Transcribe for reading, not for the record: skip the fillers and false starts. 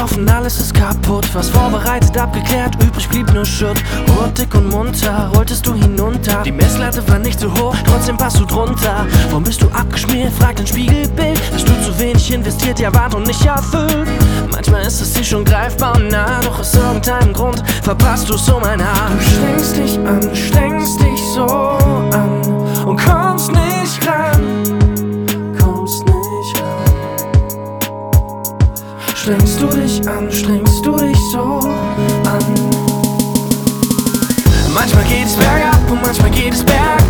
gelaufen, alles ist kaputt. Was vorbereitet, abgeklärt, übrig blieb nur Schutt. Rot, dick und munter, rolltest du hinunter. Die Messlatte war nicht so hoch, trotzdem passt du drunter. Warum bist du abgeschmiert, fragt dein Spiegelbild. Hast du zu wenig investiert, die Erwartung nicht erfüllt. Manchmal ist es dir schon greifbar und nah, doch aus irgendeinem Grund verpasst du's um ein Haar. Du strengst dich an, strengst dich so an und kommst nicht ran. Strengst du dich so an. Manchmal geht es bergab und manchmal geht es bergab.